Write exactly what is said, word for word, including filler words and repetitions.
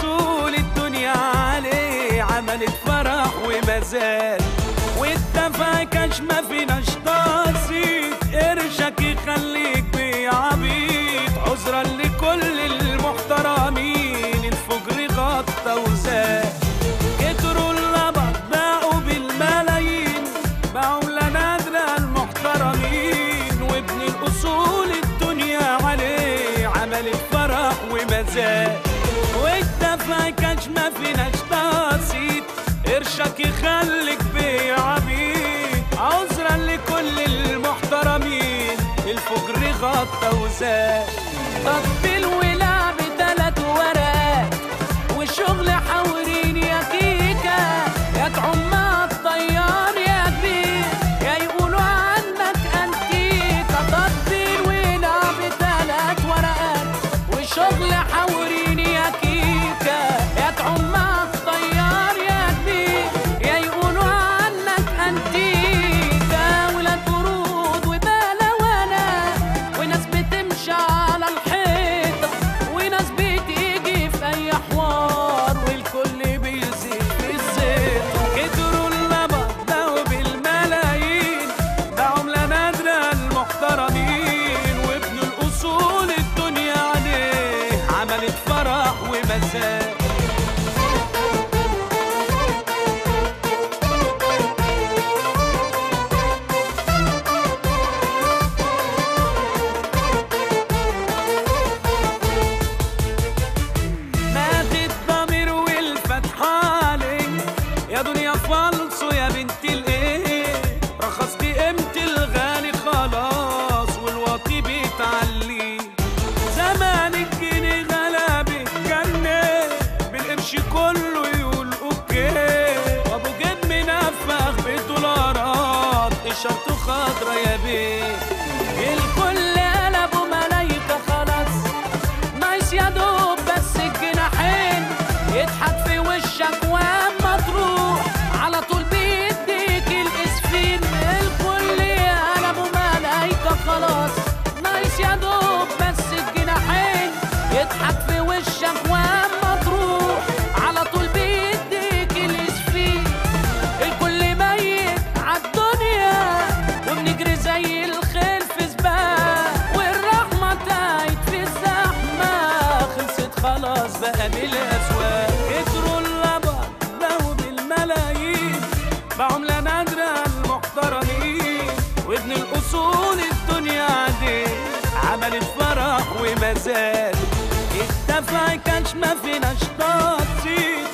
الأصول الدنيا عليه عملت فرح ومزاج، والتفاكش ما فيناش تقسيط، قرشك يخليك بعبيط. عذرا لكل المحترمين الفجر غطى وزاد، كتروا اللبط باقوا بالملايين، بعملة نادرة المحترمين، وابن الأصول الدنيا عليه عملت فرح ومزاج، والتفاكش ما فيناش تقسيط، قرشك يخليك بعبيط. عذرا لكل المحترمين الفجر غطى وزاد. طبل ولعب تلات ورقات والشغل حورين يا كيكا، يا تعم الطيار يا كبير يا يقولوا عنك انتيكا. طبل ولعب تلات ورقات والشغل حورين يا كيكا، يا تعم الطيار يا كبير يا يقولوا عنك انتيكا. ولاد ورود وبلوانة وناس بتمشي على الحيطة، وناس بتيجي في اي حوار والكل بيزيد في الزيت. كتروا اللبط باقوا بالملايين، بعملة نادرة المحترمين، وابن الأصول الدنيا عليه عملت فرح ومزاج. مات الضمير والفتح عليك يا دنيا فالصو يا بنت الايه، رخصتي قيمة الغالي خلاص والواطي بيتعلي. زمان الجنيه غلبك جنة بالقرش كله يقول اوكي، وابو جد منفخ بالدولارات اشارته خضرا يا بيه. الكل قلبوا ملايكة خلاص نايس يا دوب بس الجناحين، يضحك في وشك واما تروح على طول بيديك الاسفين. الكل قلبوا ملايكة خلاص نايس يا دوب بس الجناحين، يضحك في وشك واما تروح على طول بيديك الاسفين. الكل ميت عالدنيا وبنجري زي الخيل في سباق، والرحمة تايت في الزحمة خلصت خلاص بقى بالأسواق. كتروا اللبط باقوا بالملايين، بعملة نادرة المحترمين، وابن الأصول الدنيا عليه عملت فرح ومزاج. التفاكش ما فيناش تقسيط،